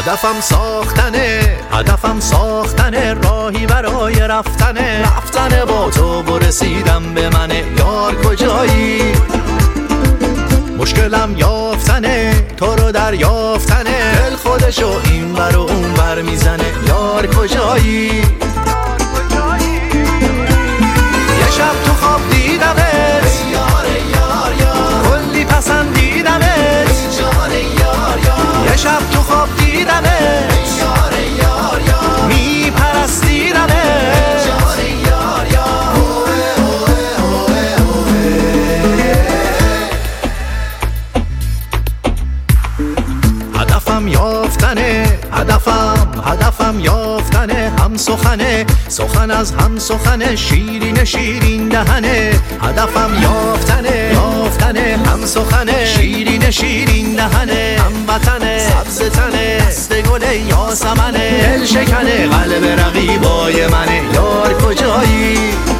هدفم ساختنه راهی برای رفتنه با تو برسیدم به منه یار کجایی؟ مشکلم یافتنه تو رو دریافتنه دل خودشو این بر و اون بر میزنه یار کجایی؟ یه شب تو خواب دیدمت کلی پسندیدمت یه شب تو خواب دیدمت میپرستیدمت هدفم یافتنه هدفم یافتنه هم سخن از هم سخنه شیرین دهنه هدفم یافتنه هم سخنه شیرین دهنه هم وطنه سبز تنه دست گل یاسمنه دل شکنه قلب رقیبای منه یار کجایی؟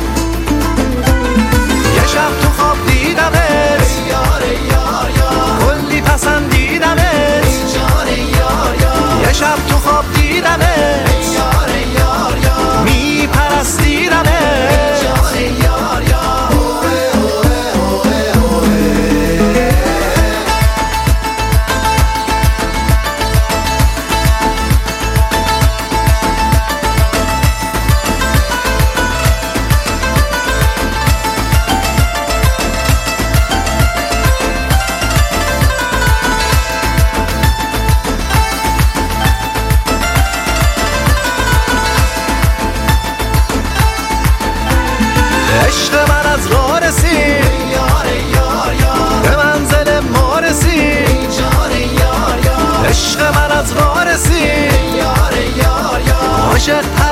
یه شب تو خواب دیدمت کلی پسندیدمت یه شب تو خواب دیدمت میپرستیدمت عشق من از راه رسید به منزل ما رسید عشق من از راه رسید عاشق